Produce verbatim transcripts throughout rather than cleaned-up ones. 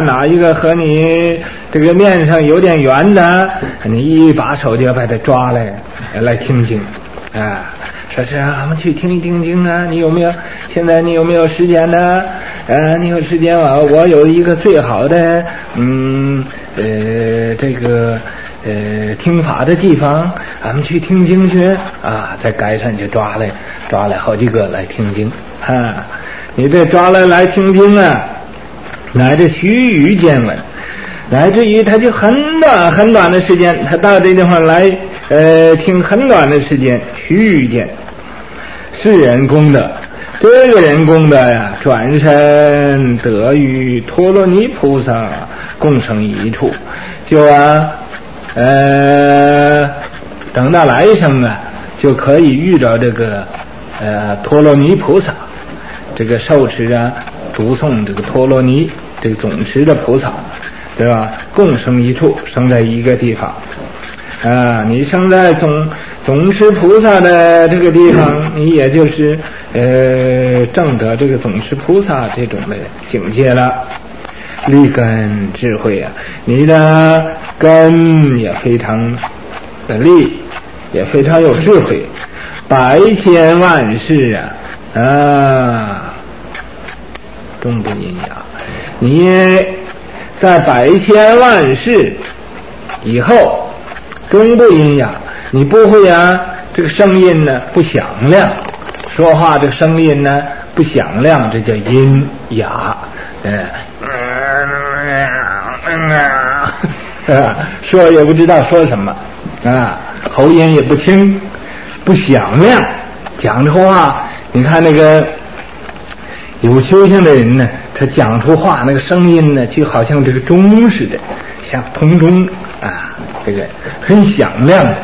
哪一个和你这个面上有点缘的，你一把手就要把它抓来来听经啊。说是啊，我们去听一听经啊，你有没有？现在你有没有时间呢？呃，你有时间啊？我有一个最好的，嗯，呃，这个呃听法的地方，俺们去听经去啊。在街上就抓来抓来好几个来听经啊。你这抓来来听经啊，乃至须臾间闻，乃至于他就很短很短的时间，他到这地方来，呃，听很短的时间，须臾间。是人功德，这个人功德呀，转身得与陀罗尼菩萨共生一处，就啊，呃，等到来生啊，就可以遇到这个呃陀罗尼菩萨，这个受持啊，读诵这个陀罗尼这个总持的菩萨，对吧？共生一处，生在一个地方。啊，你生在总总持菩萨的这个地方，你也就是呃证得这个总持菩萨这种的境界了。立根智慧啊，你的根也非常的利，也非常有智慧。百千万世啊啊，终不阴阳。你在百千万世以后。终不阴哑，你不会啊，这个声音呢不响亮，说话这个声音呢不响亮，这叫阴哑。嗯嗯，说也不知道说什么啊，喉音也不清，不响亮，讲出话，你看那个有修行的人呢，他讲出话那个声音呢，就好像这个钟似的，像铜钟啊。这个很响亮的，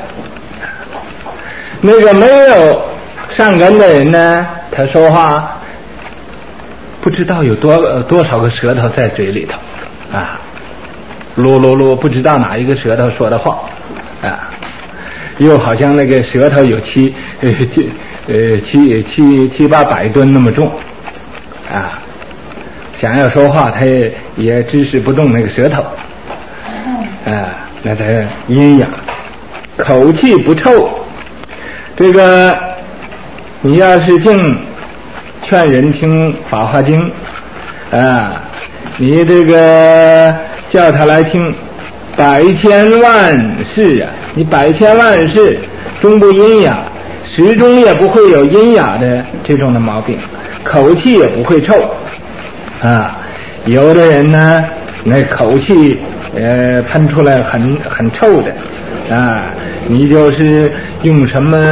那个没有善根的人呢，他说话不知道有多多少个舌头在嘴里头啊，噜噜噜，不知道哪一个舌头说的话啊，又好像那个舌头有七呃七呃七七七八百吨那么重啊，想要说话他也也支持不动那个舌头啊。那它阴阳，口气不臭。这个你要是净劝人听《法华经》啊，你这个叫他来听百千万世啊，你百千万世终不阴哑，始终也不会有阴哑的这种的毛病，口气也不会臭啊。有的人呢，那口气。呃，喷出来很很臭的啊！你就是用什么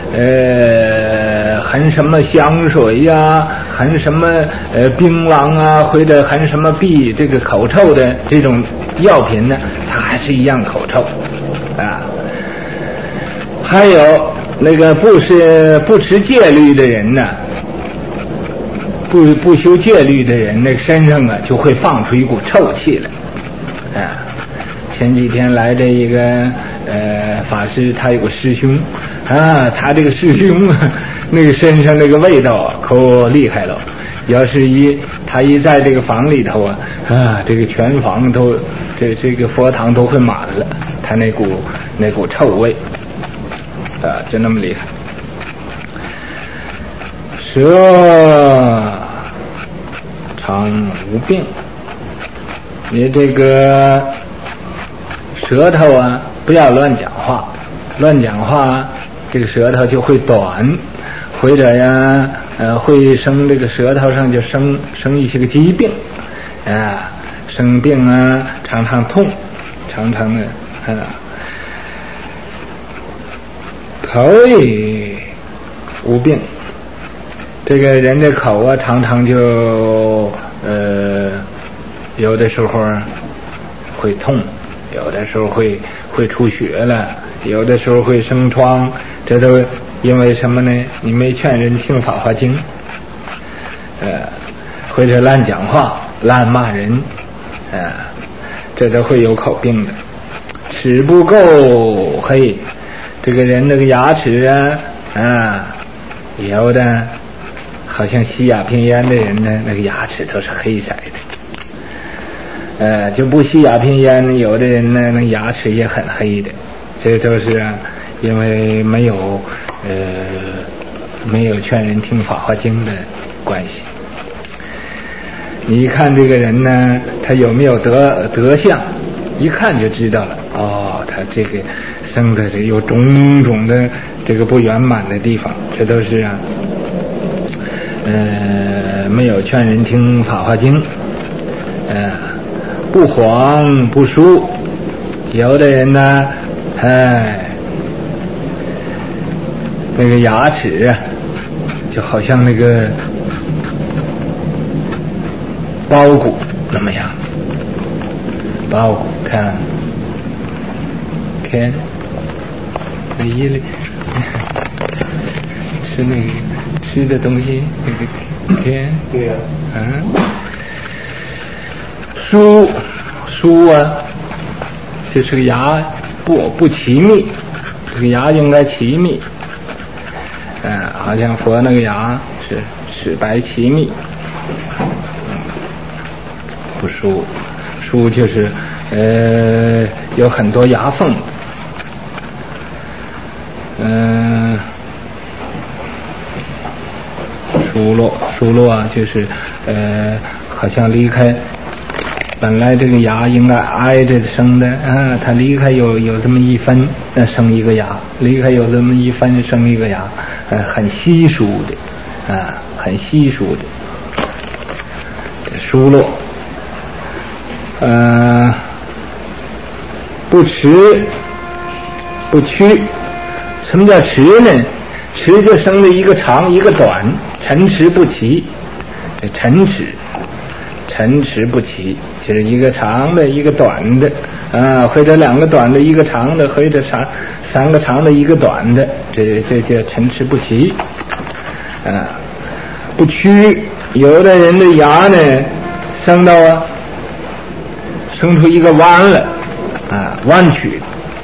呃，含什么香水呀、啊，含什么呃槟榔啊，或者含什么避这个口臭的这种药品呢，它还是一样口臭啊。还有那个不是不持戒律的人呢，不不修戒律的人，那个身上啊就会放出一股臭气来。啊，前几天来的一个呃法师，他有个师兄啊，他这个师兄那个身上那个味道啊，可厉害了。要是一他一在这个房里头啊，啊，这个全房都这这个佛堂都会满了，他那股那股臭味啊，就那么厉害。舌常无病。你这个舌头啊，不要乱讲话，乱讲话，这个舌头就会短，或者呀，呃，会生这个舌头上就生生一些个疾病，啊，生病啊，常常痛，常常的啊，口也无病，这个人的口啊，常常就呃。有的时候会痛，有的时候会会出血了，有的时候会生疮，这都因为什么呢？你没劝人听《法华经》，呃，或者乱讲话、乱骂人，呃，这都会有口病的。齿不够黑，这个人那个牙齿啊，啊，有的好像吸鸦片烟的人呢，那个牙齿都是黑色的。 呃，就不吸鸦片烟，有的人呢，那牙齿也很黑的，这都是啊，因为没有呃没有劝人听《法华经》的关系。你一看这个人呢，他有没有德德相，一看就知道了。哦，他这个生的这有种种的这个不圆满的地方，这都是啊，呃，没有劝人听《法华经》，呃。不黄不疏，有的人呢，哎，那个牙齿啊，就好像那个包谷那么样，包谷看，看，那一类吃那个吃的东西，那个看，对呀，嗯。疏疏啊，就是个牙不不齐密，这个牙应该齐密，嗯，好像佛那个牙是齿白齐密，不疏，疏就是呃有很多牙缝，嗯、呃，疏落疏落啊，就是呃好像离开。本来这个牙应该挨着生的啊，它离开有有这么一分，呃，生一个牙；离开有这么一分，生一个牙，呃，很稀疏的，啊，很稀疏的疏落，呃，不迟不屈。什么叫迟呢？迟就生的一个长一个短，陈迟不齐，陈迟，陈迟不齐。就是一个长的，一个短的，啊，或者两个短的，一个长的，或者长三个长的，一个短的，这这叫陈迟不齐，啊，不屈。有的人的牙呢，生到啊，生出一个弯了，啊，弯曲，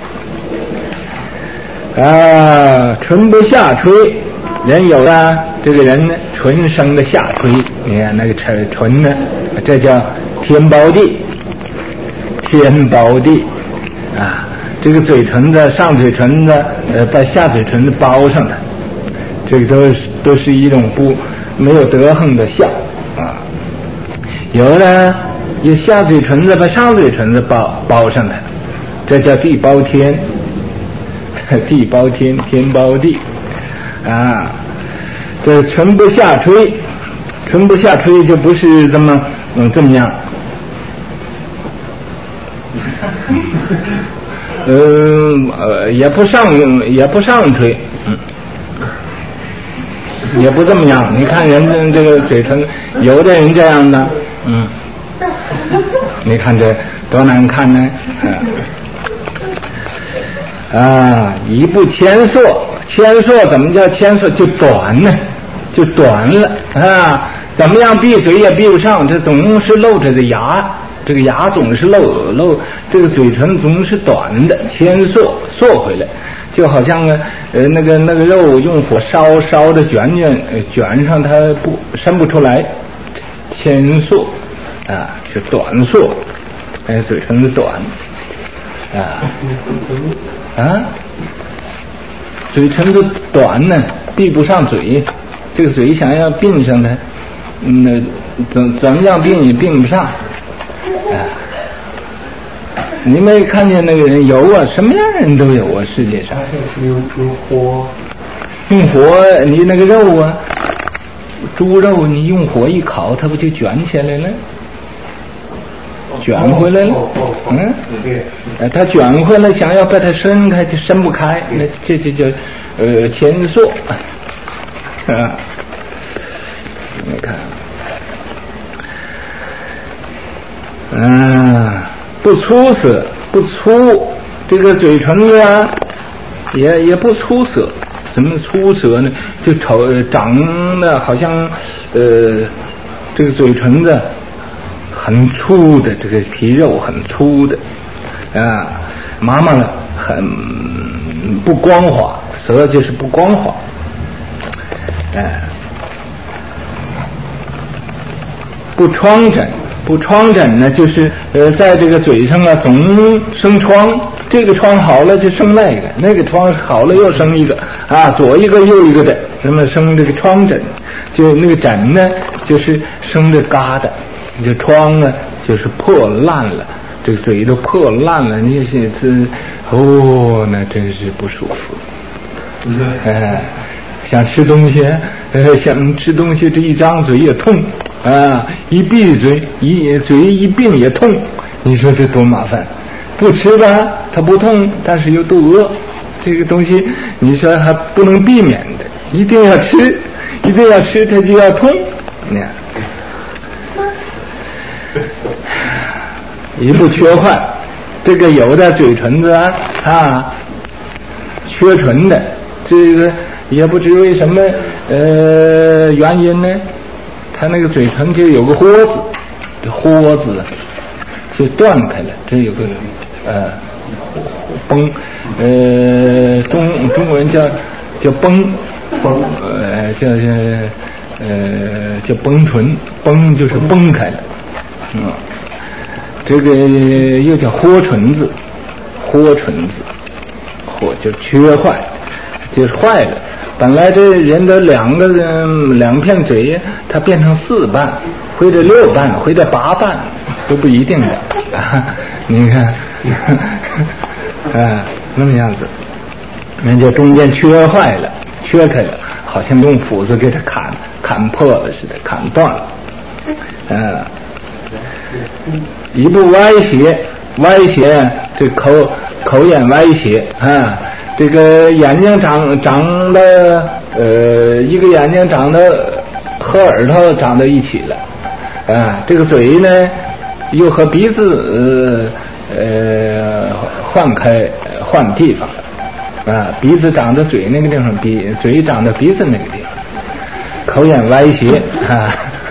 啊，唇不下垂。人有的这个人呢，唇生的下垂，你看那个唇唇呢，这叫天包地，天包地啊！这个嘴唇子、上嘴唇子，呃，把下嘴唇子包上的，这个都是都是一种不没有德行的相啊。有的有下嘴唇子把上嘴唇子包包上的，这叫地包天，地包天，天包地啊。这唇不下垂，唇不下垂就不是这么嗯这么样。嗯呃也不上也不上垂，嗯，也不这么样。你看人的这个嘴唇，有的人这样的，嗯，你看这多难看呢，啊，啊一不牵硕，牵硕怎么叫牵硕？就短呢，就短了啊，怎么样闭嘴也闭不上，这总是露着的牙。这个牙总是露露，这个嘴唇总是短的，牵缩缩回来，就好像呃那个那个肉用火烧烧的卷卷卷上，它不伸不出来，牵缩啊，就短缩，哎，嘴唇子短啊啊，嘴唇子短呢，闭不上嘴，这个嘴想要并上它，嗯，那怎怎么样并也并不上。啊，你没看见那个人有啊？什么样的人都有啊，世界上。用用火，用火，你那个肉啊，猪肉你用火一烤，它不就卷起来了？卷回来了，嗯，哎，它卷回来，想要把它伸开就伸不开，那这这叫呃牵缩啊。你看。嗯，不粗涩，不粗，这个嘴唇子啊，也也不粗涩。怎么粗涩呢？就瞅长得好像，呃，这个嘴唇子很粗的，这个皮肉很粗的，啊，麻麻了，很不光滑，舌就是不光滑，哎、呃，不疮疹。 不疮疹呢，就是呃，在这个嘴上啊，总生疮。这个疮好了就生那个，那个疮好了又生一个啊，左一个右一个的，那么生这个疮疹。就那个疹呢，就是生这疙瘩；这疮呢，就是破烂了，这个嘴都破烂了。那些字哦，那真是不舒服。哎、呃，想吃东西，呃，想吃东西，这一张嘴也痛啊，一闭嘴，一嘴一闭也痛。你说这多麻烦！不吃吧，它不痛，但是又肚饿。这个东西，你说还不能避免的，一定要吃，一定要吃，它就要痛。那样，一不缺坏，这个有的嘴唇子啊，啊缺唇的，这个也不知为什么呃原因呢，他那个嘴唇就有个豁子，这豁子就断开了，这有个呃崩，呃中中国人叫叫崩崩，呃叫叫呃叫崩唇，崩就是崩开了，嗯，这个又叫豁唇子，豁唇子，豁就缺坏，就是坏了。本来这人的两个人两片嘴，它变成四瓣，或者六瓣，或者八瓣，都不一定的。啊、你看，啊，那么样子，那就中间缺坏了，缺开了，好像用斧子给它砍砍破了似的，砍断了。啊，一不歪斜，歪斜，这口口眼歪斜啊。这个眼睛长长的，呃，一个眼睛长得和耳朵长到一起了，啊，这个嘴呢又和鼻子呃呃换开换地方了，啊，鼻子长到嘴那个地方，鼻嘴长到鼻子那个地方，口眼歪斜啊，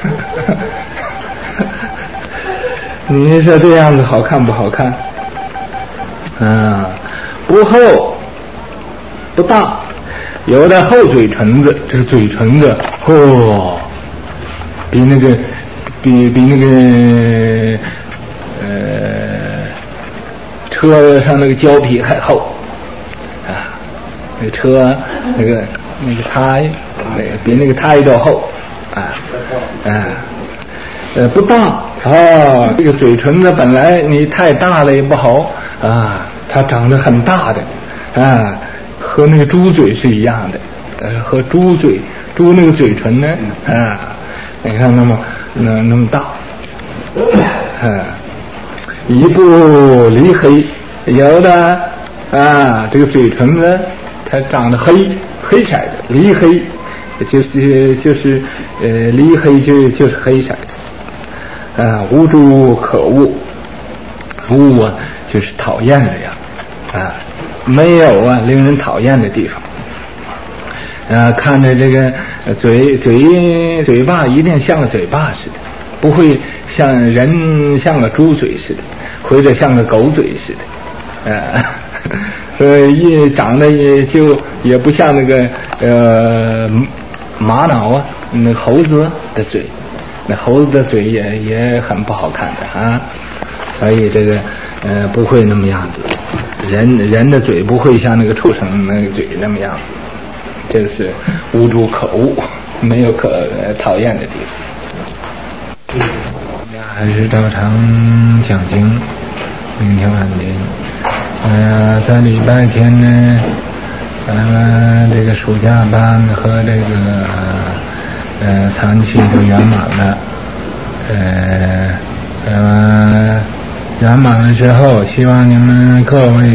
你说这样子好看不好看？啊，不厚。不大，有的厚嘴唇子，这个嘴唇子哦，比那个比比那个呃车上那个胶皮还厚啊，那个车那个那个胎那个比那个胎都厚啊啊呃不大哦，这个嘴唇子本来你太大了也不好啊，它长得很大的啊。和那个猪嘴是一样的，呃，和猪嘴，猪那个嘴唇呢，啊，你看那么那那么大，啊，一不离黑，有的啊，这个嘴唇呢，它长得黑黑色的，离黑，就是就是呃离黑就就是黑色的，啊，无诸可恶，恶啊就是讨厌的呀，啊。没有啊，令人讨厌的地方。呃，看着这个嘴嘴嘴巴一定像个嘴巴似的，不会像人像个猪嘴似的，或者像个狗嘴似的。呃，所以一长得也就也不像那个呃玛瑙啊，那猴子的嘴，那猴子的嘴也也很不好看的啊。所以这个呃不会那么样子。人人的嘴不会像那个畜生那个嘴那么样子，这是无诸可恶，没有可讨厌的地方。还是照常讲经，聆听安定。呃，在礼拜天呢，呃，这个暑假班和这个呃残期都圆满了，呃，呃。圆满了之后，希望你们各位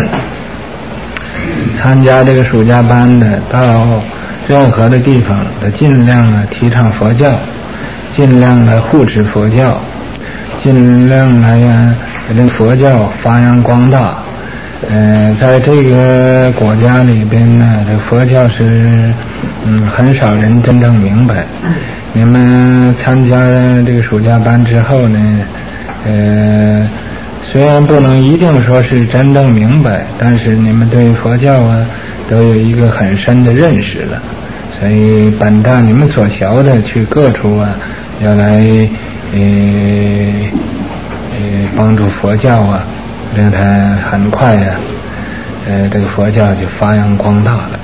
参加这个暑假班的，到任何的地方都尽量的提倡佛教，尽量的护持佛教，尽量来呀把这佛教发扬光大。呃，在这个国家里边呢，这佛教是嗯很少人真正明白。你们参加这个暑假班之后呢？呃，虽然不能一定说是真正明白，但是你们对佛教啊都有一个很深的认识了，所以本着你们所学的去各处啊要来呃呃帮助佛教啊，让它很快呀、啊，呃这个佛教就发扬光大了。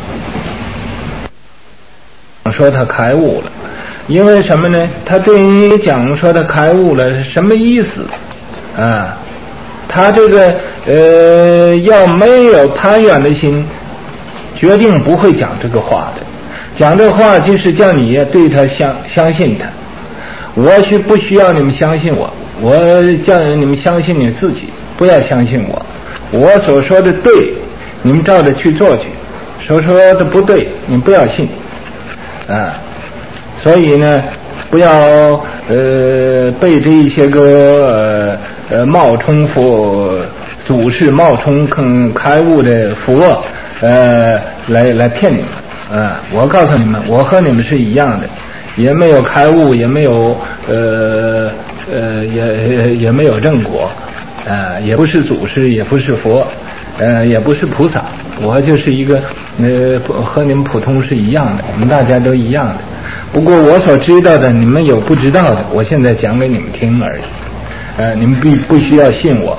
说他开悟了，因为什么呢？他对你讲说他开悟了是什么意思啊？他这个呃要没有攀缘的心，决定不会讲这个话的。讲这话就是叫你对他相相信他。我需不需要你们相信我？我叫你们相信你自己，不要相信我。我所说的对，你们照着去做去；所说的不对，你们不要信。啊，所以呢，不要呃被这一些个呃呃冒充佛祖师、冒充坑开悟的佛呃来来骗你们啊！我告诉你们，我和你们是一样的，也没有开悟，也没有呃呃也也没有正果啊，也不是祖师，也不是佛，呃也不是菩萨，我就是一个呃和你们普通是一样的，我们大家都一样的。不过我所知道的，你们有不知道的，我现在讲给你们听而已。呃，你们必不需要信我。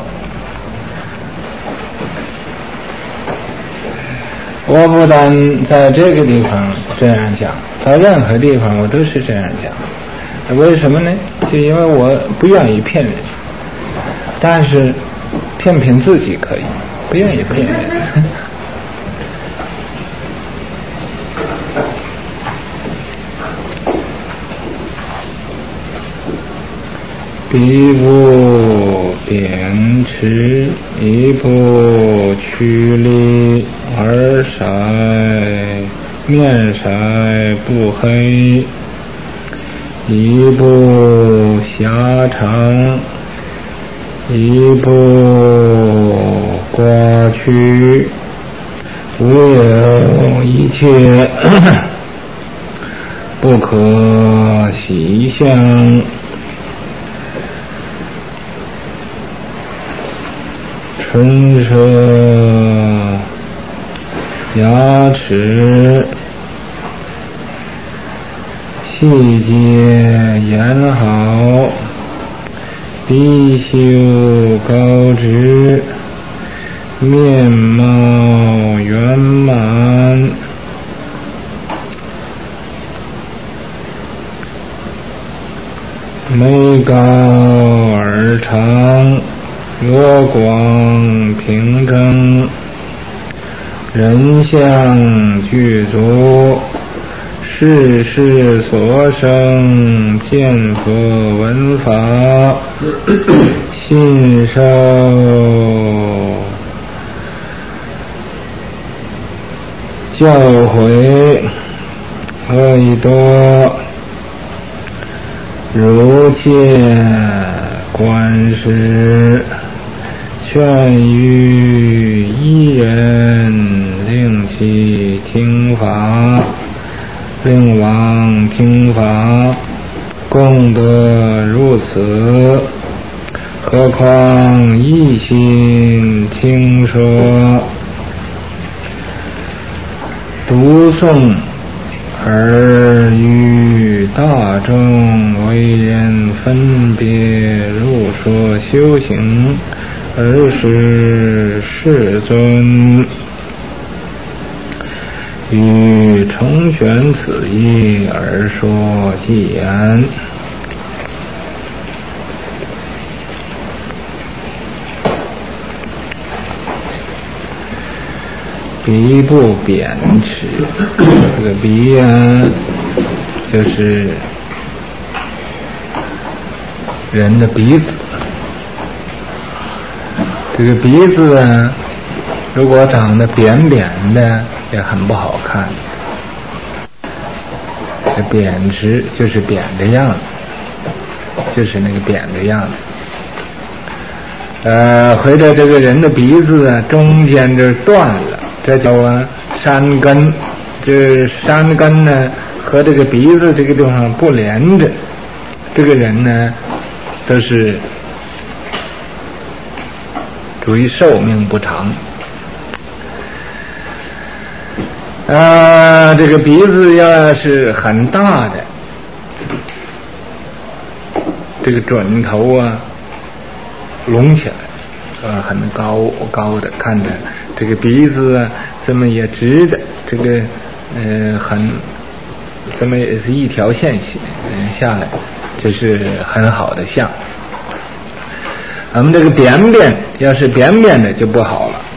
我不但在这个地方这样讲，在任何地方我都是这样讲。为什么呢？就因为我不愿意骗人，但是骗骗自己可以，不愿意骗人。彼不贬斥，亦不趋利，耳塞面塞不黑，亦不狭长，亦不刮曲，无有一切不可习相。唇舌牙齿细节言好，鼻修高直，面貌圆满，眉高耳长，额广平正，人相具足，世事所生，见佛闻法，信受教诲，恶意多，如切观世，劝喻一人，令其听法，令往听法，功德如此，何况一心听说，读诵而与大众为人分别入说修行，而是世尊于重选此意而说偈言。鼻不贬斥，这个鼻啊，就是人的鼻子。这个鼻子啊，如果长得扁扁的，也很不好看。这扁直就是扁的样子，就是那个扁的样子。呃，或者这个人的鼻子啊，中间就断了。这叫啊山根，这山根呢和这个鼻子这个地方不连着，这个人呢都是属于寿命不长。啊，这个鼻子要是很大的， 这个准头啊隆起来，呃，很高高的，看着这个鼻子啊这么也直的，这个呃很这么也是一条线下来，这是很好的相。咱们这个扁扁要是扁扁的就不好了。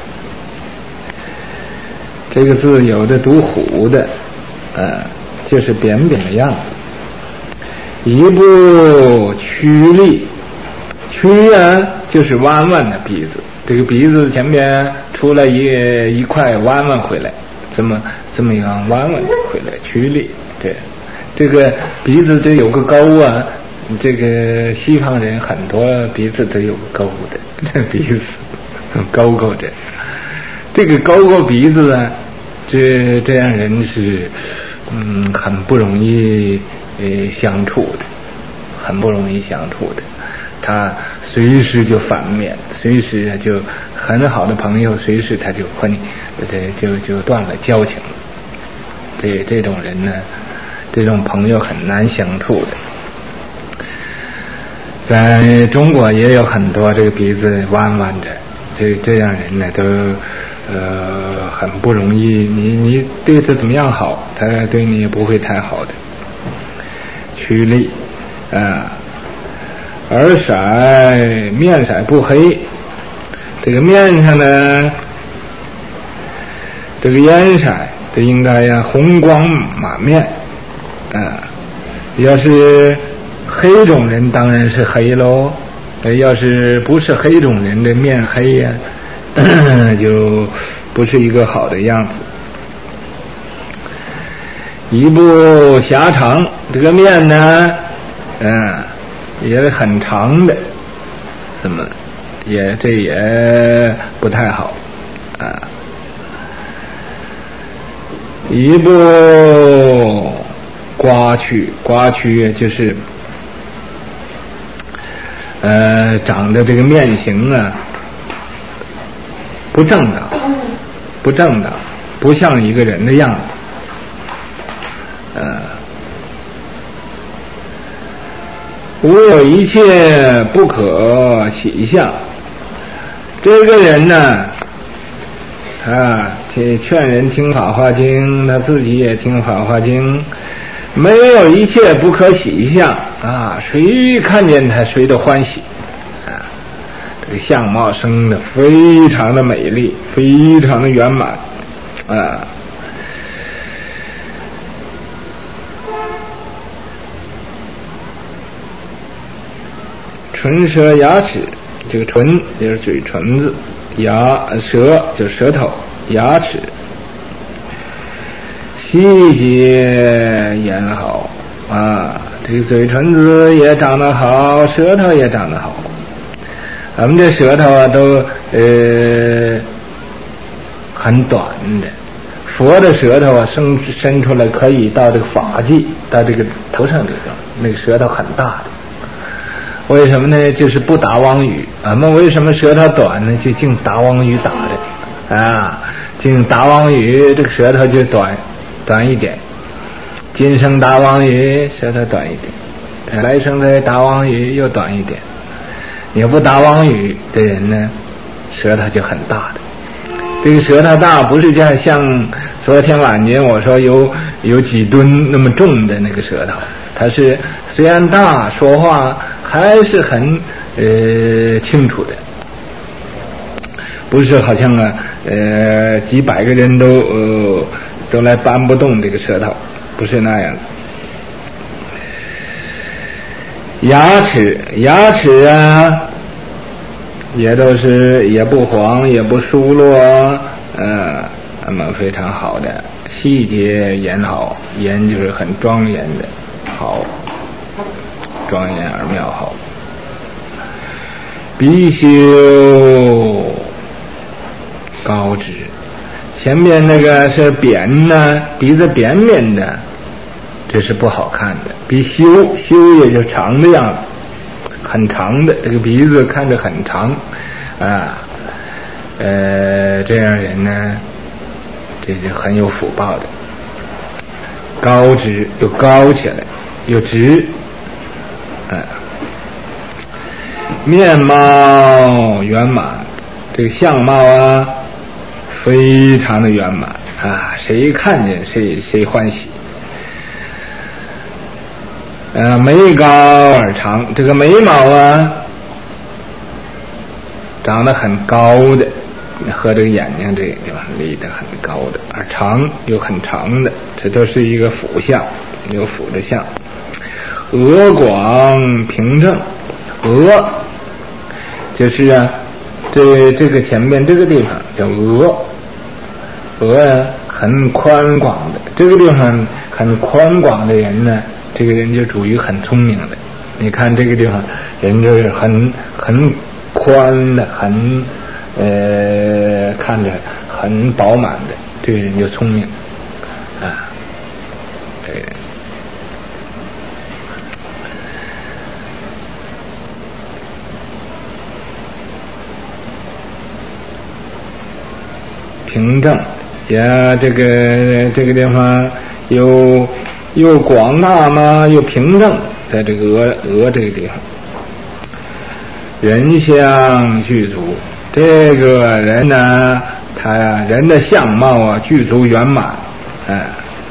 这个字有的读虎的，呃，就是扁扁的样子。一部曲立，曲啊就是弯弯的鼻子，这个鼻子前边出来一一块弯弯回来，这么这么样弯弯回来，曲立。对，这个鼻子这有个沟啊，这个西方人很多鼻子都有个沟的，这鼻子勾勾的。这个勾勾鼻子啊，这这样人是嗯很不容易呃相处的，很不容易相处的。他随时就反面，随时就很好的朋友，随时他就和你对就就断了交情了。这这种人呢，这种朋友很难相处的。在中国也有很多这个鼻子弯弯的，这这样人呢都呃很不容易，你你对他怎么样好，他对你也不会太好的。曲立啊，耳色面色不黑，这个面上呢，这个颜色这应该呀红光满面啊。要是黑种人当然是黑喽，要是不是黑种人的面黑呀，就不是一个好的样子。一部狭长，这个面呢，嗯，也很长的，怎么也这也不太好啊。一部瓜曲，瓜曲就是呃长的这个面型啊不正当，不正当，不像一个人的样子。呃，无有一切不可喜相。这个人呢，啊，劝人听法华经，他自己也听法华经，没有一切不可喜相啊，谁看见他谁都欢喜啊。这个相貌生得非常的美丽，非常的圆满啊。唇舌牙齿，这个唇就是嘴唇子，牙舌就是舌头，牙齿细节眼好啊，这个嘴唇子也长得好，舌头也长得好。咱们这舌头啊都呃很短的，佛的舌头啊伸伸出来可以到这个发际，到这个头上这个那个舌头很大的。为什么呢？就是不打妄语。俺们为什么舌头短呢？就净打妄语打的啊，净打妄语，这个舌头就短短一点。今生打妄语，舌头短一点；来生再打妄语，又短一点。你不打妄语的人呢，舌头就很大的。这个舌头大，不是像像昨天晚间我说有有几吨那么重的那个舌头，它是虽然大，说话还是很呃清楚的，不是好像啊呃几百个人都呃都来搬不动这个舌头，不是那样的。牙齿，牙齿啊，也都是也不黄也不疏落，呃，那么非常好的，细节眼好，眼就是很庄严的，好。庄严而妙好。鼻修高直，前面那个是扁呢，鼻子扁扁的，这是不好看的。鼻修，修也就长的样子，很长的，这个鼻子看着很长啊，呃，这样人呢，这就很有福报的。高直又高起来，又直。嗯， 面貌圆满，这个相貌啊非常的圆满啊，谁看见谁谁欢喜。呃，眉高耳长，这个眉毛啊长得很高的，和这个眼睛这个地方离得很高的，耳长又很长的，这都是一个辅相，有辅的相。额广平正，额就是啊，这这个前面这个地方叫额，额啊很宽广的，这个地方很宽广的人呢，这个人就属于很聪明的。你看这个地方人就是很很宽的，很呃看着很饱满的，这个人就聪明啊。这个人平正呀，这个这个地方有又广大嘛，又平正，在这个额额这个地方，人相具足，这个人呢，他呀人的相貌啊具足圆满，哎，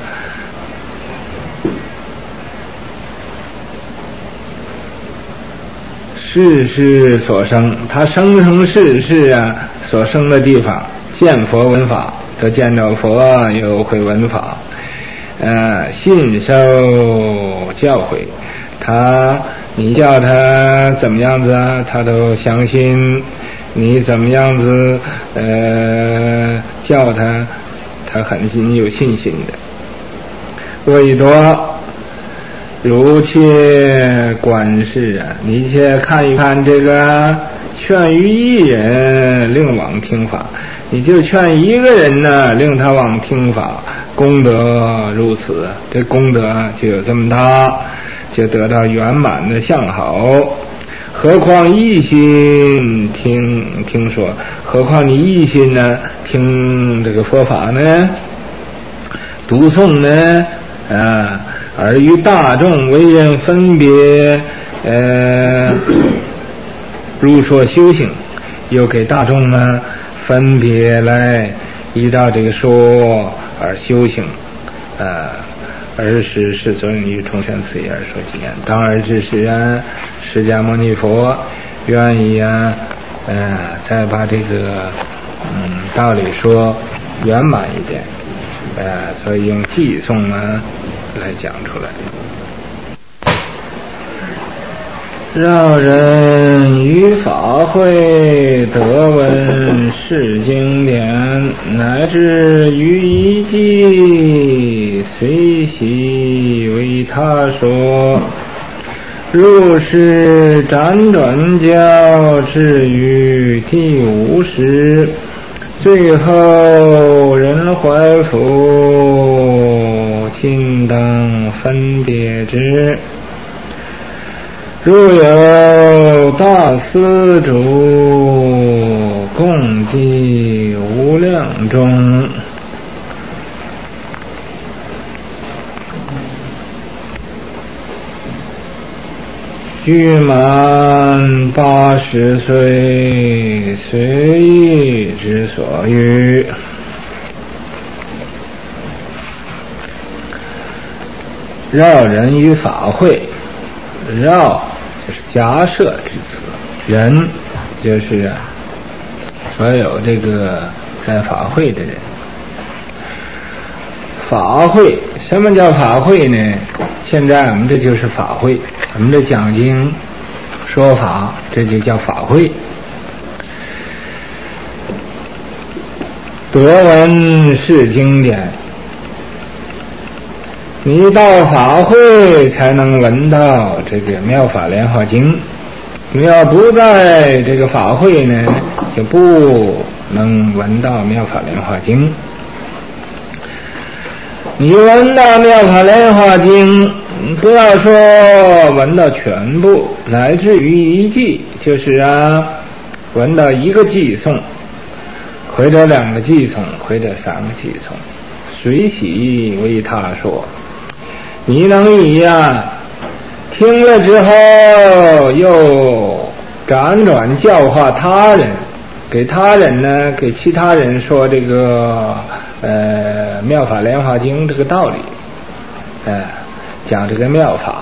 世事所生，他生生世世啊所生的地方，见佛闻法，都见着佛又会闻法，呃，信受教诲，他你叫他怎么样子啊，他都相信；你怎么样子，呃，叫他，他很有信心的。为多如切观世啊，你且看一看这个劝于一人，令往听法。你就劝一个人呢，令他往听法，功德如此，这功德就有这么大，就得到圆满的相好。何况一心听听说，何况你一心呢听这个佛法呢，读诵呢啊，而于大众为人分别呃如说修行，又给大众呢分别来依照这个说而修行，呃，而是世尊于众生此业而说经验。当而之时啊，释迦牟尼佛愿意啊，呃，再把这个嗯道理说圆满一点，呃，所以用偈颂啊来讲出来。让人于法会得闻是经典，乃至于一偈随喜为他说，如是辗转教至于第五时，最后人怀佛今当分别之。如有大施主共计无量中，具满八十岁，随意之所欲，绕人于法会，绕就是假设之词，人就是所有这个在法会的人。法会，什么叫法会呢？现在我们这就是法会，我们这讲经说法，这就叫法会。得闻是经典，你到法会才能闻到这个妙法莲华经，你要不在这个法会呢，就不能闻到妙法莲华经。你闻到妙法莲华经，不要说闻到全部，乃至于一偈，就是啊，闻到一个偈颂，或者两个偈颂，或者三个偈颂，随喜为他说。你能以呀、啊，听了之后又辗转教化他人，给他人呢，给其他人说这个呃妙法莲华经这个道理，呃讲这个妙法。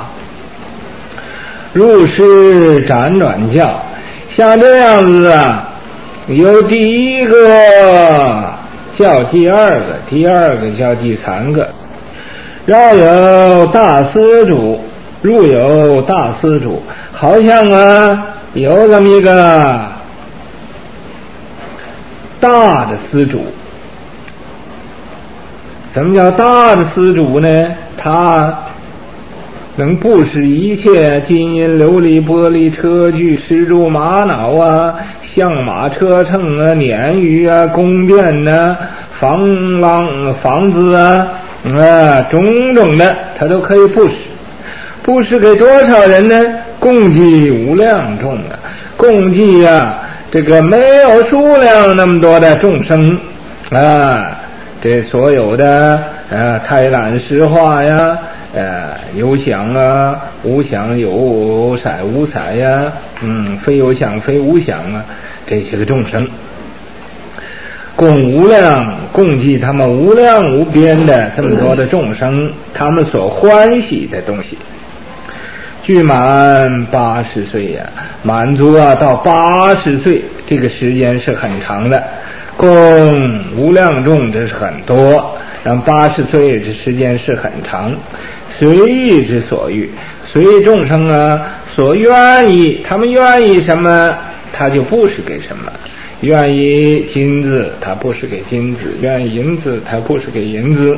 入师辗转教，像这样子啊，有第一个叫第二个，第二个叫第三个。绕有大施主，入有大施主，好像啊有这么一个大的施主。什么叫大的施主呢？他能布施一切金银琉璃玻璃车具石柱玛瑙啊，象马车乘啊，辇舆啊，宫殿啊，房廊房子啊，啊种种的他都可以布施。布施给多少人呢？共计无量众啊，共计啊这个没有数量那么多的众生啊，这所有的啊开览诗画呀，呃，有想啊，无想有色无色呀，嗯，非有想非无想啊，这些个众生，共无量，共计他们无量无边的这么多的众生，他们所欢喜的东西。具满八十岁呀，满足啊到八十岁，这个时间是很长的，共无量众，这是很多，然后八十岁这时间是很长。随意之所欲，随众生啊所愿意，他们愿意什么他就布施给什么，愿意金子他布施给金子，愿意银子他布施给银子，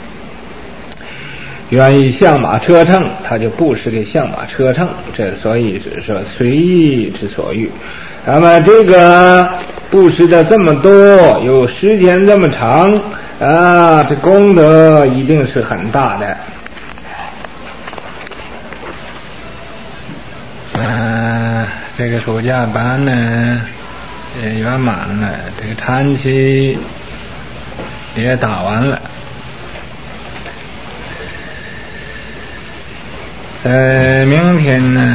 愿意象马车乘他就布施给象马车乘，这所以是说随意之所欲。那么这个布施的这么多，有时间这么长啊，这功德一定是很大的。呃，这个暑假班呢也圆满了，这个禅期也打完了。呃，明天呢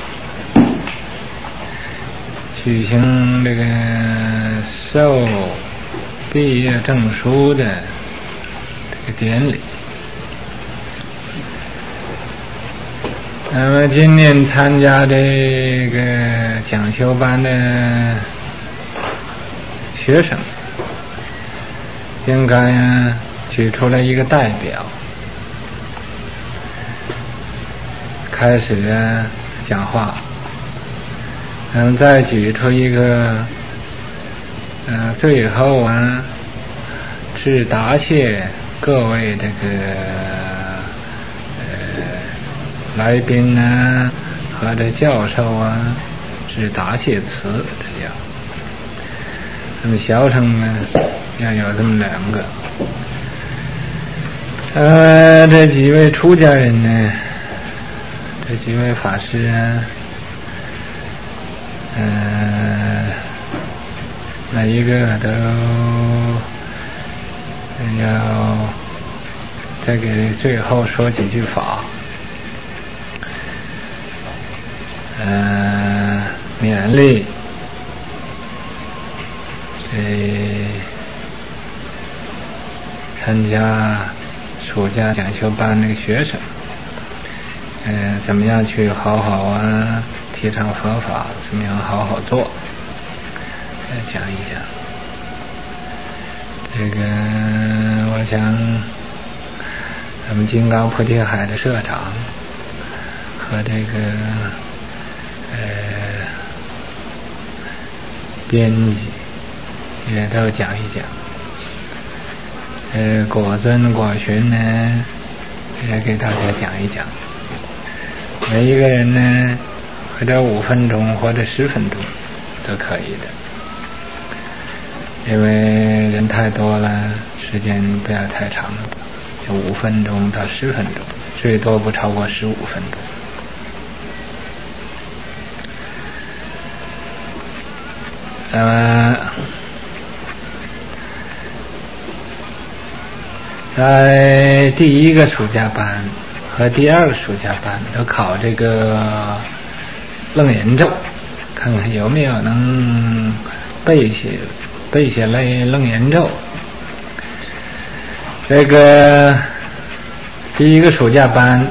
举行这个授毕业证书的这个典礼。那么今年参加这个讲修班的学生应该呀举出了一个代表，开始啊讲话，嗯，再举出一个，嗯，最后啊致答谢各位这个来宾呢和这教授啊是答谢词，这样。那么小乘呢要有这么两个。呃，这几位出家人呢，这几位法师啊，呃，每一个都要再给最后说几句法。呃，勉励这参加暑假讲修班那个学生，呃，怎么样去好好啊提倡佛法，怎么样好好做，呃，讲一讲。这个我想咱们金刚菩提海的社长和这个呃，编辑也都讲一讲。呃，果尊果寻呢，也给大家讲一讲。每一个人呢，或者五分钟或者十分钟都可以的，因为人太多了，时间不要太长，就五分钟到十分钟，最多不超过十五分钟。那么在第一个暑假班和第二个暑假班都考这个楞严咒， 看看有没有能背些背些类楞严咒。这个第一个暑假班，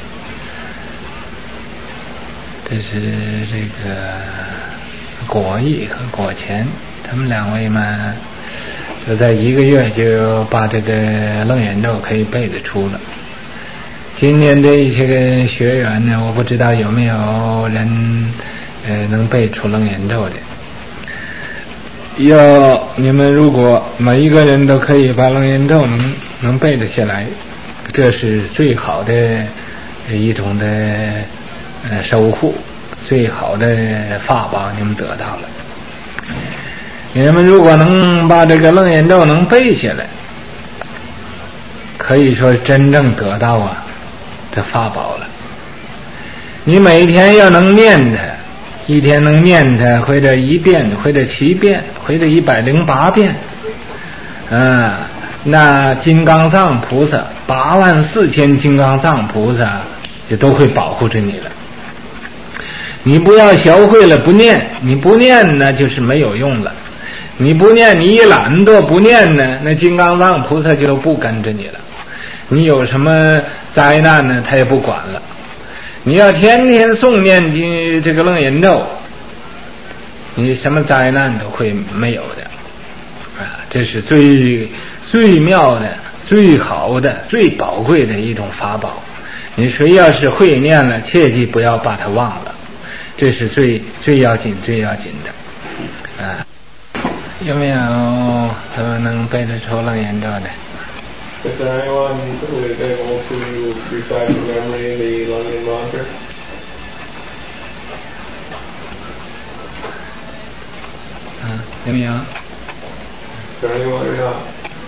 这是这个果毅和果乾，他们两位嘛，就在一个月就把这个楞严咒可以背得出了。今年这一些个学员呢，我不知道有没有人呃能背出楞严咒的。要你们如果每一个人都可以把楞严咒能能背得下来，这是最好的一种的呃守护，最好的法宝你们得到了。你们如果能把这个楞严咒能背下来，可以说真正得到啊这法宝了。你每天要能念它，一天能念它，或者一遍，或者七遍，或者一百零八遍，啊，那金刚藏菩萨八万四千金刚藏菩萨就都会保护着你了。你不要学会了不念，你不念呢就是没有用了。你不念，你一懒惰不念呢，那金刚藏菩萨就不跟着你了。你有什么灾难呢，他也不管了。你要天天诵念经这个楞严咒，你什么灾难都会没有的啊！这是最最妙的、最好的、最宝贵的一种法宝。你谁要是会念了，切记不要把它忘了，这是最最要紧、最要紧的啊！有没有能背得出楞严咒的 ？Is there anyone who is able to recite from memory the Longin mantra? Uh, 有没有 Is there anyone or not?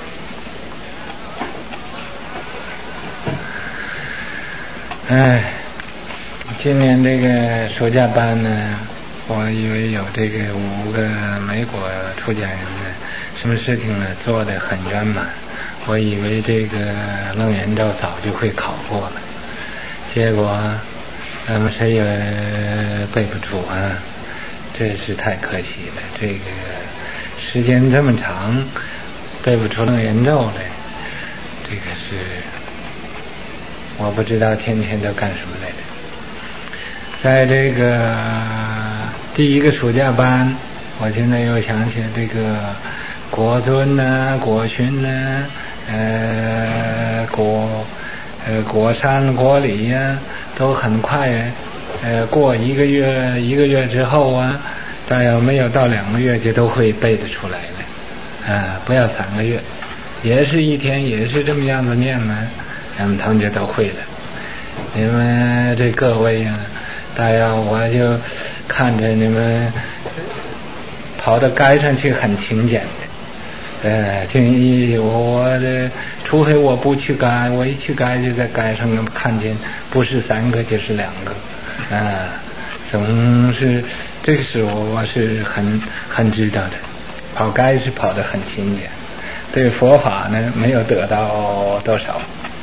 哎，今年这个暑假班呢，我以为有这个五个美国出家人呢，什么事情呢做得很圆满。我以为这个楞严咒早就会考过了，结果他们谁也背不住啊，这是太可惜了。这个时间这么长，背不出楞严咒来，这个是我不知道天天都干什么来的。在这个第一个暑假班，我现在又想起这个国尊呐、国勋呐、呃国呃国山国礼呀、啊，都很快呃过一个月一个月之后啊，大约没有到两个月就都会背得出来了啊，不要三个月，也是一天也是这么样子念嘛，他们他们就都会了。你们这各位啊，大约我就看着你们跑到街上去很勤俭的。呃，听一我我的，除非我不去街，我一去街就在街上看见，不是三个就是两个，啊，总是这个时候我是很很知道的，跑街是跑得很勤俭，对佛法呢没有得到多少。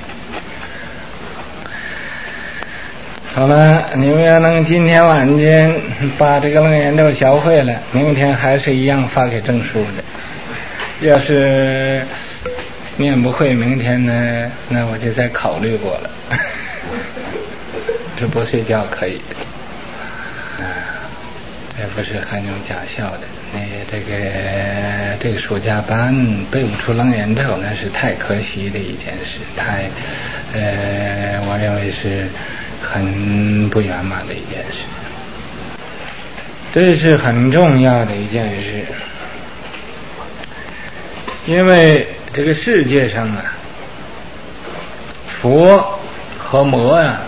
好了，你们要能今天晚间把这个楞严咒学会了，明天还是一样发给证书的。要是念不会，明天呢，那我就再考虑过了。这不睡觉可以的，啊，这不是含有假笑的。那这个这个暑假班背不出楞严咒，那是太可惜的一件事，太呃，我认为是很不圆满的一件事。这是很重要的一件事。因为这个世界上啊，佛和魔啊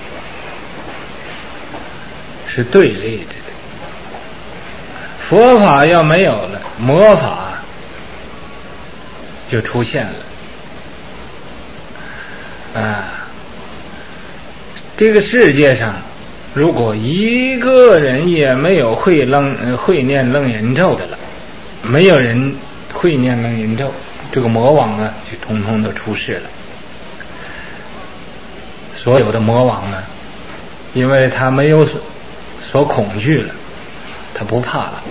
是对立的。佛法要没有了，魔法就出现了。啊，这个世界上，如果一个人也没有会楞会念楞严咒的了，没有人会念楞严咒，这个魔王啊就统统都出世了。所有的魔王呢，因为他没有所所恐惧了， 他不怕了。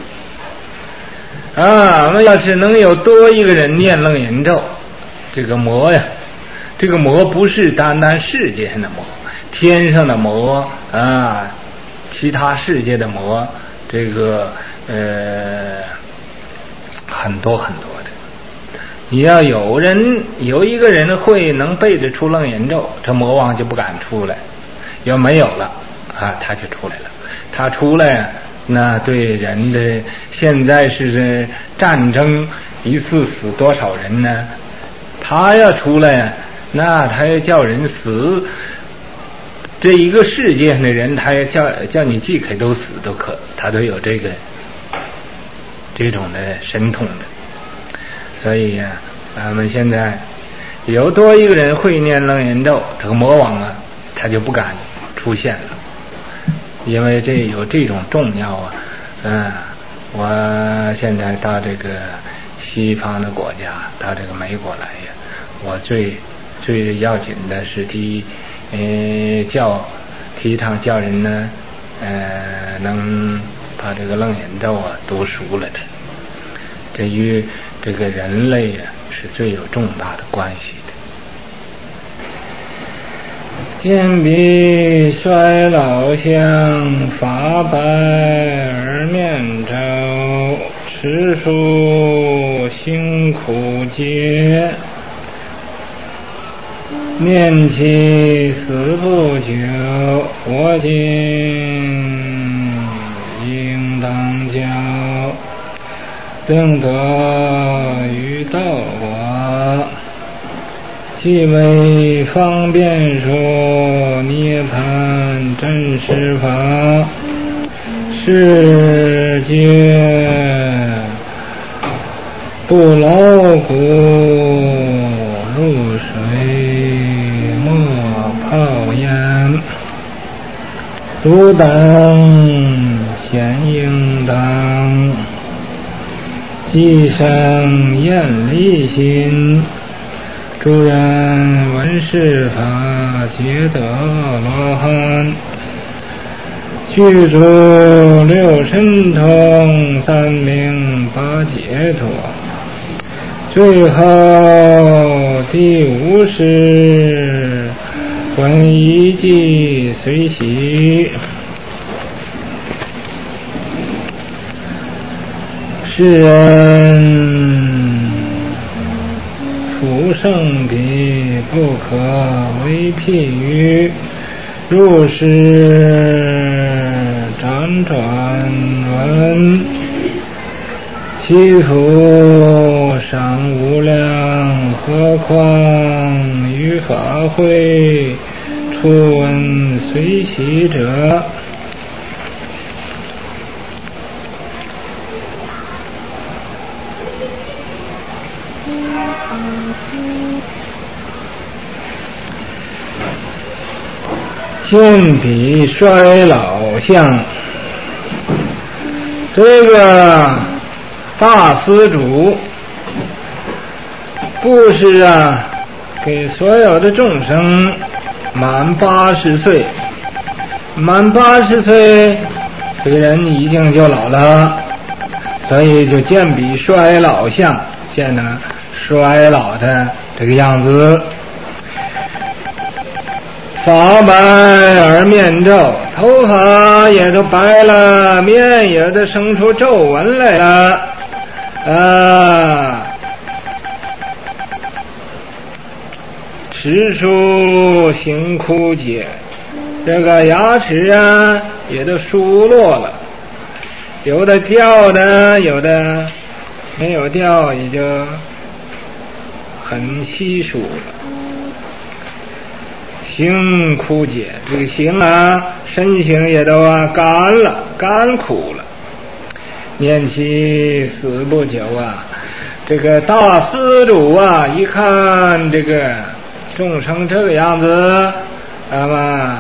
啊，我们要是能有多一个人念楞严咒，这个魔呀，这个魔不是单单世界上的魔，天上的魔啊，其他世界的魔，这个呃很多很多的。你要有人有一个人会能背得出楞严咒，这魔王就不敢出来。要没有了啊，他就出来了。他出来，那对人的现在是战争，一次死多少人呢？他要出来，那他要叫人死，这一个世界上的人，他要叫叫你即可都死都可，他都有这个这种的神通的。所以呀、啊，我们现在有多一个人会念楞严咒，这个魔王啊，他就不敢出现了，因为这有这种重要啊。嗯，我现在到这个西方的国家，到这个美国来呀，我最最要紧的是第一，呃，教提倡叫人呢，呃，能把这个楞严咒啊读熟了的，这与这个人类呀、啊、是最有重大的关系的。见彼衰老相，发白而面皱，持书辛苦节，念其死不久，我今应当教，令得于道果，即为方便说涅槃真实法，世界不劳苦，入水莫泡烟，汝等咸应当，既生厌离心，诸人闻是法，皆得罗汉，具足六神通，三明八解脱。最后第五是闻一即随喜，世人福圣彼不可为譬喻，入世辗转闻，其福尚无量，何况于法会初闻随喜者。见彼衰老相，这个大施主布施啊，给所有的众生满八十岁，满八十岁，这个人已经就老了，所以就见彼衰老相，见呢衰老的这个样子。发白而面皱，头发也都白了，面也都生出皱纹来了啊！齿疏行枯竭，这个牙齿啊也都疏落了，有的掉的，有的没有掉，也就很稀疏了。形枯竭，这个形啊，身形也都啊干了，干枯了。念其死不久啊，这个大施主啊，一看这个众生这个样子，那么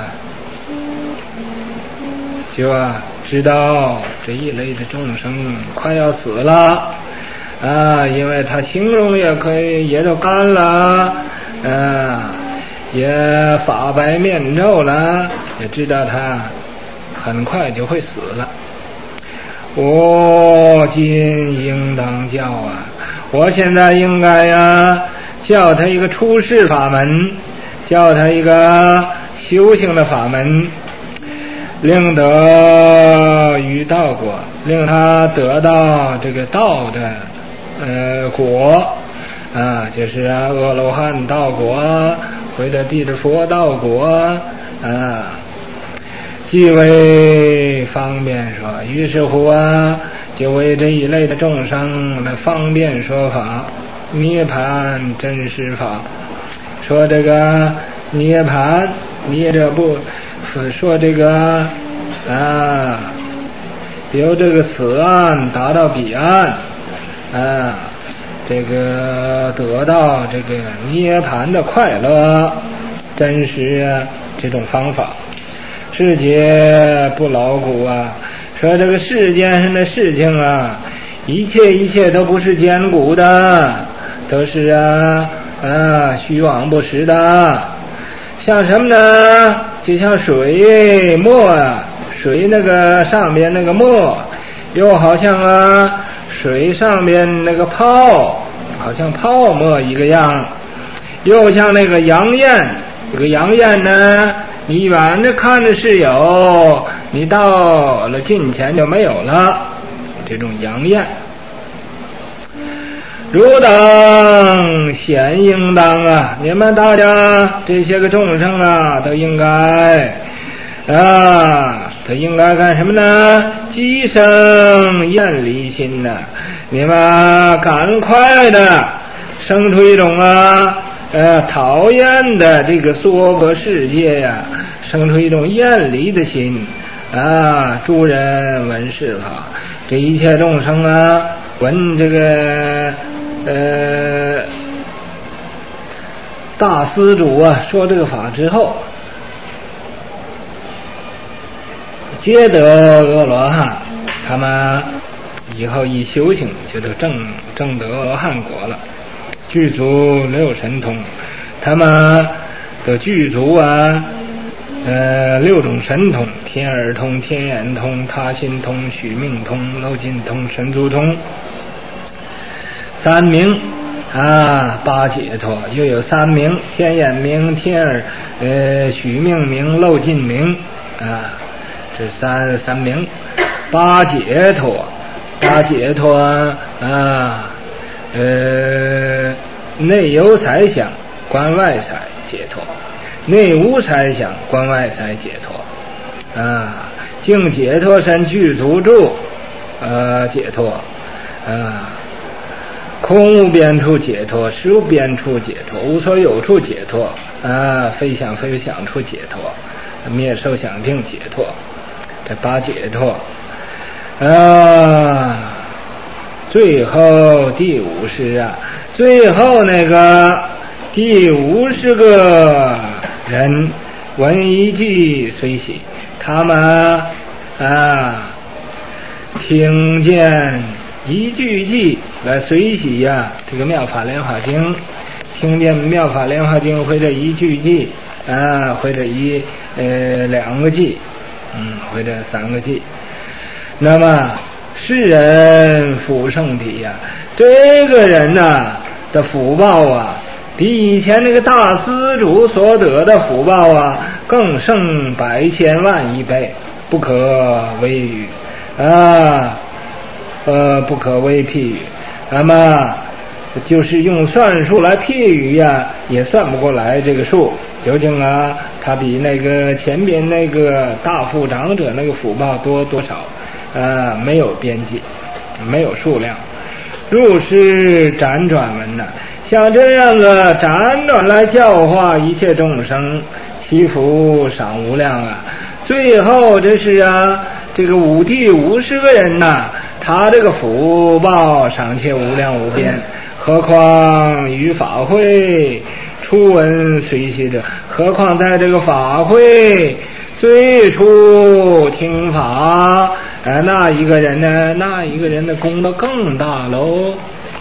就啊知道这一类的众生快要死了啊，因为他形容也可以，也都干了，啊。也发白面皱了，也知道他很快就会死了。 我今应当教啊，我现在应该呀教他一个出世法门，教他一个修行的法门，令得于道果，令他得到这个道的呃果啊，就是啊阿罗汉道果或者地质佛道果啊，即为方便说。于是乎啊，就为这一类的众生来方便说法，涅槃真实法。说这个涅槃，涅这不说这个啊，由这个此岸达到彼岸啊，这个得到这个涅槃的快乐，真实啊这种方法。世界不牢固啊，说这个世间上的事情啊，一切一切都不是坚固的，都是啊啊虚妄不实的。像什么呢？就像水墨啊，水那个上边那个墨，又好像啊水上边那个泡，好像泡沫一个样，又像那个阳焰，这个阳焰呢，你远着看着是有，你到了近前就没有了，这种阳焰。如等显应当啊，你们大家这些个众生啊，都应该啊，都应该干什么呢？积生厌离心呐、啊，你们赶快的生出一种啊呃讨厌的这个娑婆世界呀、啊，生出一种厌离的心啊！诸人闻是法，这一切众生啊，闻这个呃大施主啊说这个法之后，皆得阿罗汉，他们以后一修行就都正正得阿罗汉果了，具足六神通，他们的具足啊呃六种神通：天耳通、天眼通、他心通、许命通、漏尽通、神足通。三明啊，八解脱，又有三明：天眼明、天耳呃许命明、漏尽明啊，这三三明。八解脱，八解脱啊，呃内有色想，观外色解脱；内无色想，观外色解脱。啊，净解脱身具足住，呃解脱啊。空无边处解脱，实无边处解脱，无所有处解脱啊，非想非想处解脱，灭受想定解脱，这八解脱啊。最后第五十啊，最后那个第五十个人闻一句随喜，他们啊听见一句偈来随喜呀、啊，这个妙法莲华经，听见妙法莲华经或者一句偈啊，或者一呃两个偈，嗯，或者三个偈，那么世人福胜彼呀，这个人呐、啊、的福报啊，比以前那个大施主所得的福报啊，更胜百千万亿倍，不可为语啊。呃，不可为譬语，那么就是用算术来譬语呀，也算不过来这个数。究竟啊，它比那个前边那个大富长者那个福报多多少？呃，没有边际，没有数量。入世辗转文呐、啊，像这样的辗转来教化一切众生，其福赏无量啊！最后这是啊，这个五第五十个人呐、啊。他这个福报尚且无量无边，何况于法会初闻随喜者，何况在这个法会最初听法，呃，那一个人呢，那一个人的功德更大喽。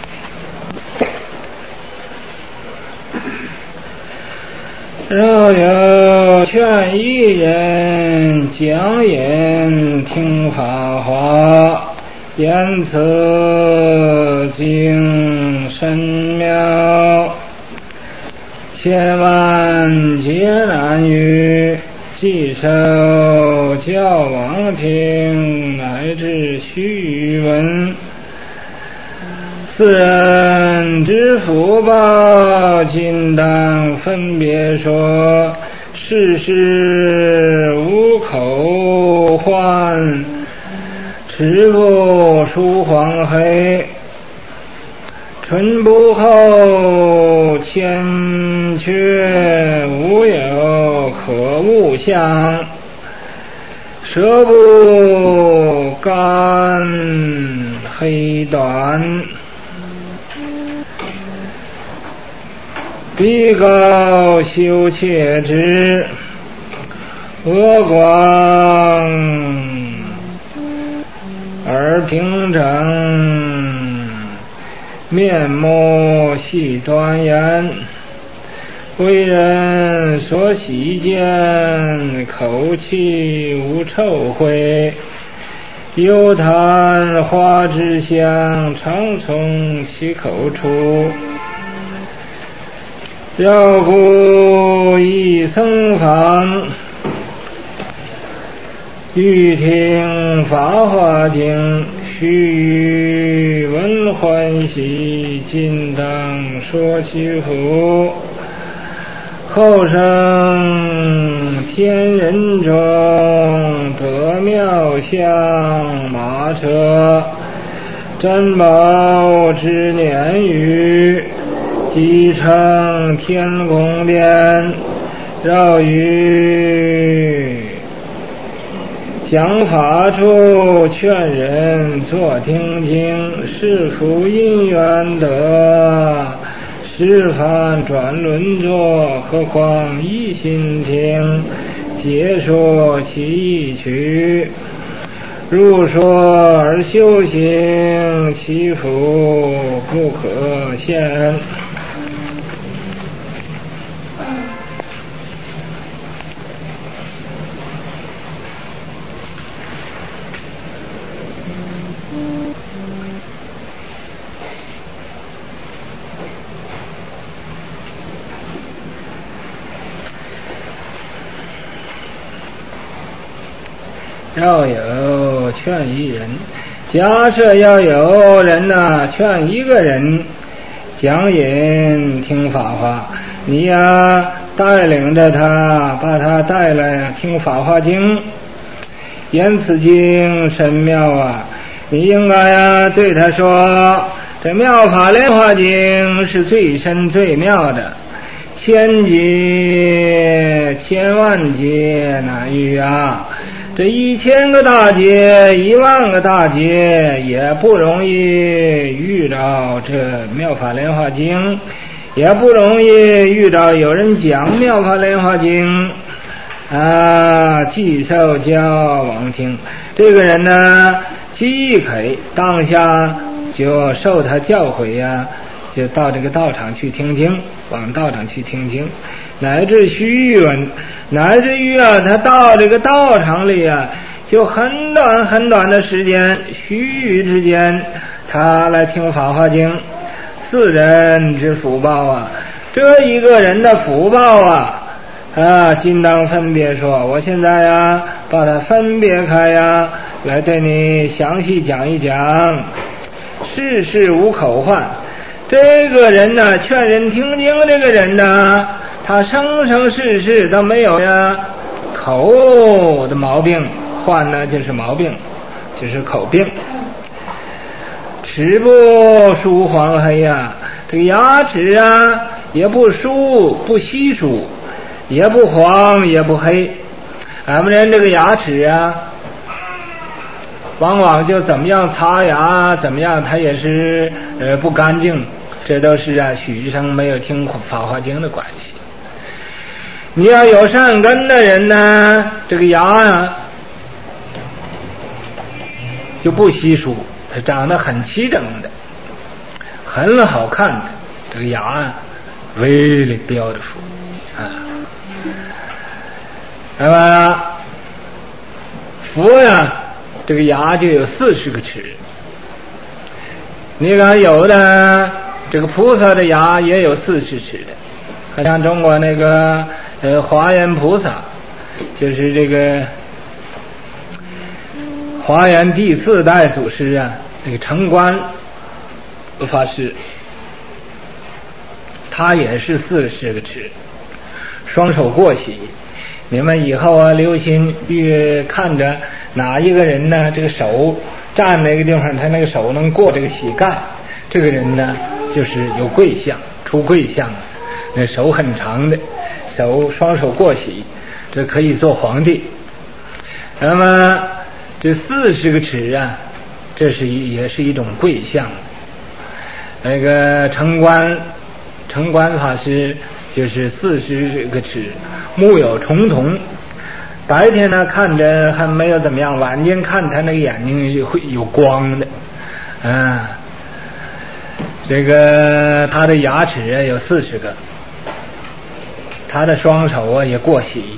若有劝一人讲演听法华， 言此经深妙，千万劫难遇，既受教王听，乃至须闻。四人之福报，今当分别说。世事无口唤，齿不出黄黑。唇不厚，千缺无有可恶相。舌不干，黑短。鼻高羞怯之，额光耳平整，面目细端严。为人所喜见，口气无臭秽。幽谈花之香，常从其口出。绕故一僧坊，欲听法华经，须闻欢喜，今当说其福。后生天人中，得妙相马车，珍宝之年语，即成天宫殿，绕于讲法处，劝人作听经，是福因缘得，十番转轮座，何况一心听，皆说其意趣。入说而修行，其福不可限。要有劝一人，假设要有人呢、啊、劝一个人讲演听法华，你呀、啊、带领着他，把他带来听法华经。言此经深妙啊，你应该呀、啊、对他说，这妙法莲华经是最深最妙的，千劫千万劫难遇啊，这一千个大劫一万个大劫也不容易遇到这妙法莲华经，也不容易遇到有人讲妙法莲华经啊，既受教王听。这个人呢，既可以当下就受他教诲呀、啊，就到这个道场去听经，往道场去听经，乃至须闻，乃至于啊，他到这个道场里啊，就很短很短的时间，须臾之间，他来听法华经。四人之福报啊，这一个人的福报啊，啊，今当分别说。我现在呀，把它分别开呀，来对你详细讲一讲。世事无口唤，这个人呢，劝人听经，这个人呢，他生生世世都没有呀口的毛病，患呢就是毛病，就是口病。齿不疏黄黑呀，这个牙齿啊也不疏不稀疏，也不黄也不黑。俺们人这个牙齿啊，往往就怎么样擦牙怎么样，它也是呃不干净，这都是啊许生没有听法华经的关系。你要有善根的人呢，这个牙啊就不稀疏，它长得很齐整的，很好看的，这个牙啊really beautiful啊。那么佛呀，这个牙就有四十个齿你看有的这个菩萨的牙也有四十尺的，好像中国那个呃华严菩萨，就是这个华严第四代祖师啊，那个城关法师，他也是四十个尺，双手过膝。你们以后啊，留心越看着哪一个人呢，这个手站那个地方，他那个手能过这个膝盖，这个人呢就是有贵相，出贵相了。那手很长的，手双手过膝，这可以做皇帝。那么这四十个尺啊，这是一也是一种贵相。那个城关城关法师就是四十个尺，目有重瞳。白天呢看着还没有怎么样，晚间看他那个眼睛会有光的，啊，这个他的牙齿啊有四十个，他的双手啊也过膝，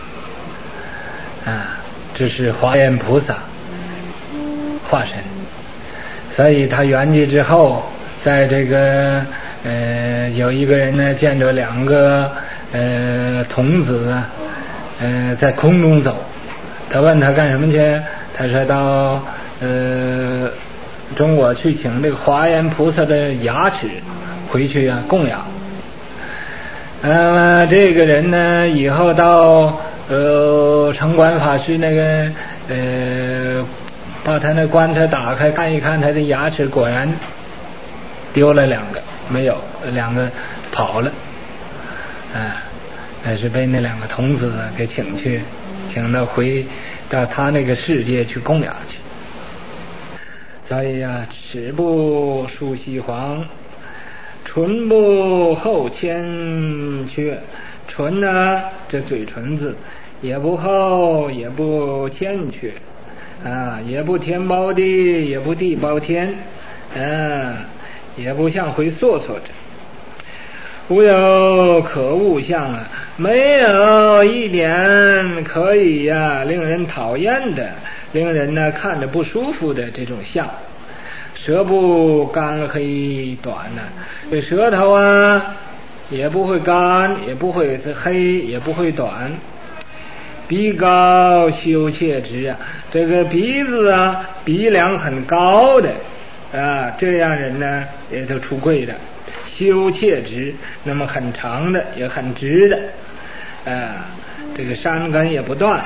啊，这是华严菩萨化身。所以他圆寂之后，在这个呃有一个人呢见着两个呃童子啊，呃在空中走，他问他干什么去？他说到呃中国去请这个华严菩萨的牙齿回去啊供养。那么这个人呢以后到呃城关法师那个呃把他那棺材打开看一看，他的牙齿果然丢了两个，没有，两个跑了，啊，那是被那两个童子给请去，请到回到他那个世界去供养去。所以啊，齿不梳西黄，唇不厚千阙。唇呢，这嘴唇子也不厚，也不千阙。啊，也不天包地，也不地包天，啊，也不像回索索着。无有可恶相啊，没有一点可以呀、啊、令人讨厌的，令人呢看着不舒服的这种相。舌不干黑短呢、啊，这舌头啊也不会干，也不会是黑，也不会短。鼻高羞怯直啊，这个鼻子啊鼻梁很高的啊，这样人呢也都出贵的。羞怯直，那么很长的也很直的啊，这个山根也不断。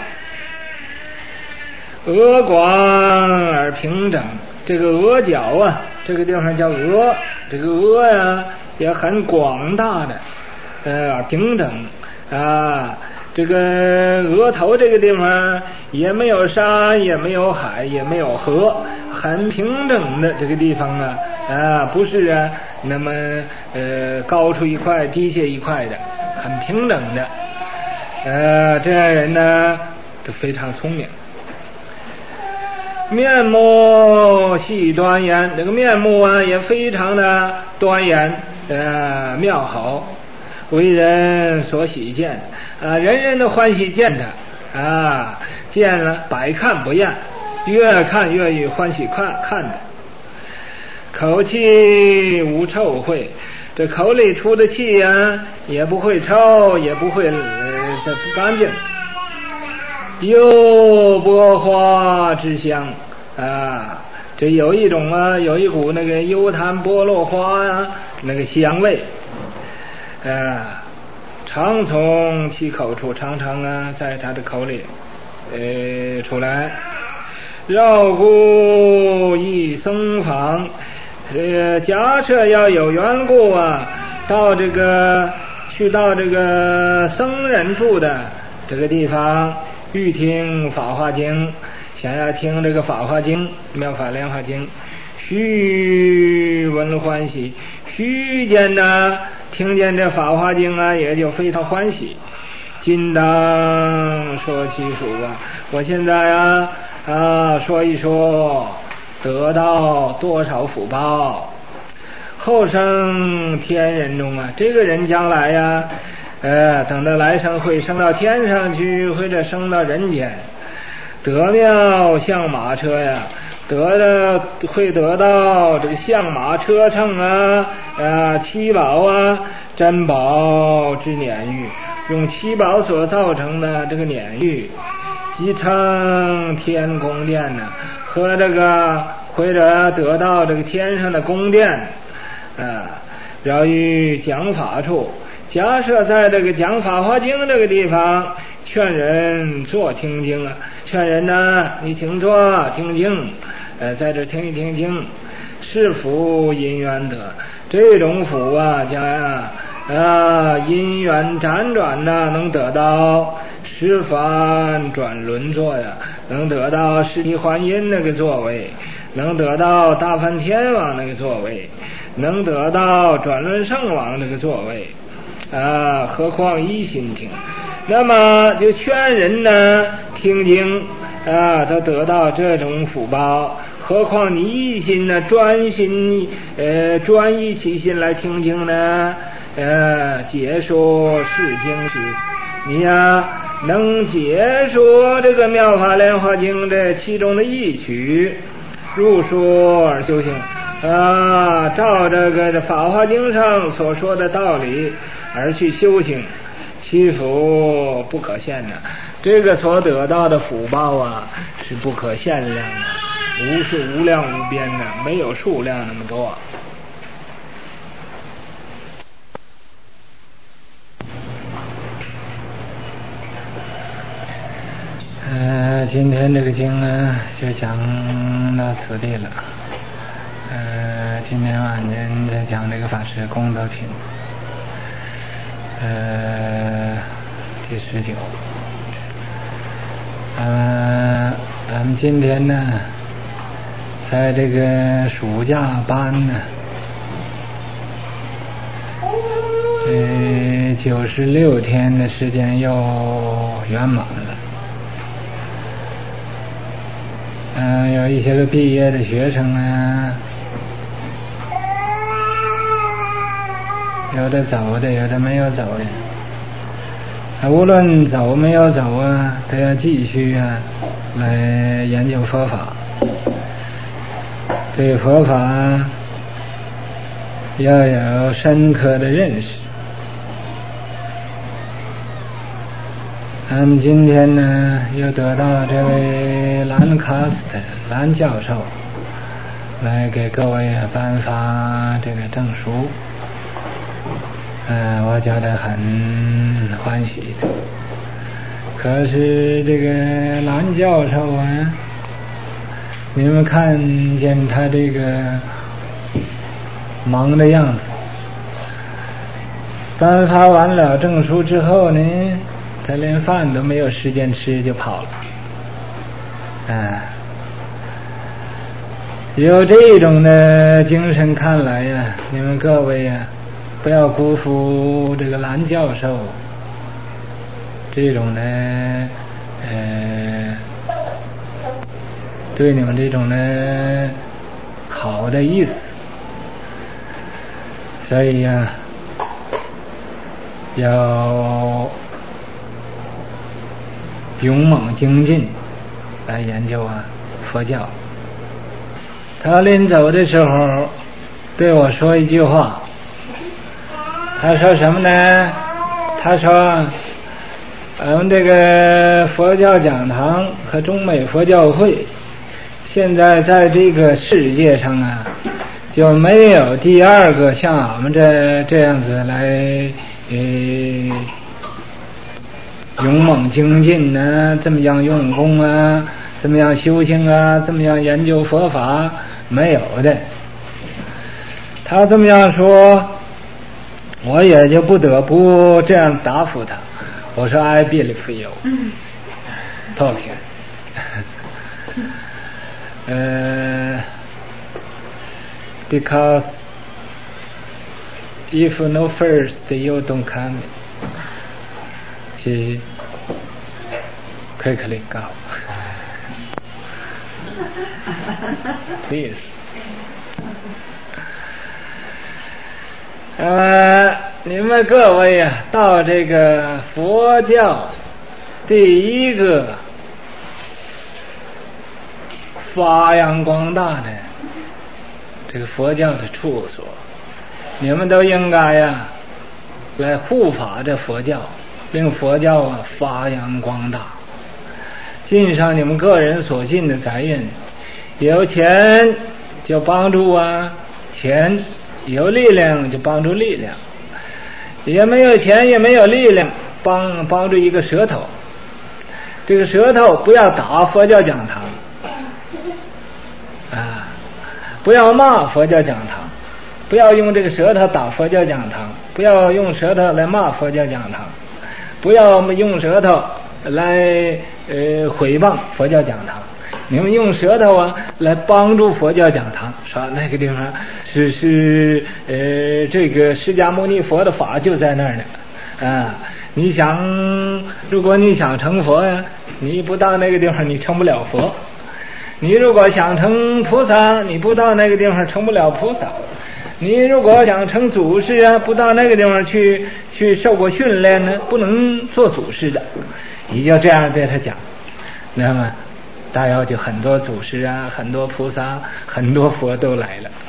额广而平整，这个额角啊，这个地方叫额，这个额呀、啊、也很广大的，呃，平整啊。这个额头这个地方也没有山，也没有海，也没有河，很平整的这个地方啊，啊，不是啊，那么呃高出一块，低下一块的，很平整的，呃，这样人呢都非常聪明。面目细端严，这个面目啊也非常的端严，呃，妙好，为人所喜见。啊，人人都欢喜见他啊，见了百看不厌，越看越与欢喜看看的。口气无臭秽，这口里出的气啊，也不会臭，也不会呃这不干净。又波花之香啊，这有一种啊，有一股那个幽檀波洛花啊，那个香味啊。常从其口处，常常啊在他的口里呃出来。绕故一僧房，呃假设要有缘故啊，到这个去到这个僧人住的这个地方，欲听法华经，想要听这个法华经，妙法莲华经，须闻欢喜，须见呢听见这法华经啊，也就非常欢喜。今当说其数啊，我现在啊啊说一说得到多少福报。后生天人中啊，这个人将来呀、啊，呃，等到来生会升到天上去，或者升到人间，得妙像马车呀， 得的会得到这个象马车乘啊啊七宝啊珍宝之辇玉，用七宝所造成的这个辇玉，即称天宫殿呢、啊，和这个或者得到这个天上的宫殿啊，表于讲法处。假设在这个讲法华经这个地方，劝人坐听经啊，劝人呢，你请坐听经，呃，在这听一听经，是福因缘得。这种福啊，将啊啊因缘辗转呢，能得到十番转轮座呀，能得到十地还因那个座位，能得到大梵天王那个座位，能得到转轮圣王那个座位。啊，何况一心听，那么就劝人呢听经啊，都得到这种福报。何况你一心呢，专心呃专一其心来听经呢，呃解说是经时，你呀、啊、能解说这个妙法莲华经这其中的一曲，入说而修行啊，照这个法华经上所说的道理而去修行，其福不可限的。这个所得到的福报啊，是不可限量的，无数无量无边的，没有数量那么多。呃，今天这个经呢，就讲到此地了。呃，今天晚间再讲这个法师功德品。呃，第十九。呃，咱们今天呢，在这个暑假班呢，呃，九十六天的时间又圆满了。嗯、呃，有一些个毕业的学生啊，有的走的，有的没有走的。无论走没有走啊，都要继续啊来研究佛法，对佛法要有深刻的认识。咱们今天呢，又得到这位兰卡斯特兰教授来给各位颁发这个证书。嗯、呃，我觉得很欢喜的。可是这个兰教授啊，你们看见他这个忙的样子，颁发完了证书之后呢，他连饭都没有时间吃就跑了。啊，有这种的精神看来呀，你们各位呀，不要辜负这个兰教授这种的呃对你们这种的好的意思。所以呀，要勇猛精进来研究啊佛教。他临走的时候对我说一句话，他说什么呢？他说我们这个佛教讲堂和中美佛教会现在在这个世界上啊，就没有第二个像我们这这样子来呃勇猛精进呢，这么样用功啊，这么样修行啊，这么样研究佛法，没有的。他这么样说，我也就不得不这样答复他。我说 I believe you talking 呃 because if no first you don't come he quickly go please 呃你们各位啊，到这个佛教第一个发扬光大的这个佛教的处所，你们都应该呀来护法这佛教，令佛教啊发扬光大，尽上你们个人所尽的责任。有钱就帮助啊钱，有力量就帮助力量，也没有钱也没有力量，帮帮助一个舌头。这个舌头不要打佛教讲堂啊，不要骂佛教讲堂，不要用这个舌头打佛教讲堂，不要用舌头来骂佛教讲堂，不要用舌头来呃毁谤佛教讲堂。你们用舌头啊来帮助佛教讲堂，说那个地方是是呃这个释迦牟尼佛的法就在那儿呢啊，你想如果你想成佛呀，你不到那个地方你成不了佛，你如果想成菩萨，你不到那个地方成不了菩萨，你如果想成祖师啊，不到那个地方去去受过训练呢，不能做祖师的。你就这样对他讲，那么大要就很多祖师啊，很多菩萨，很多佛都来了。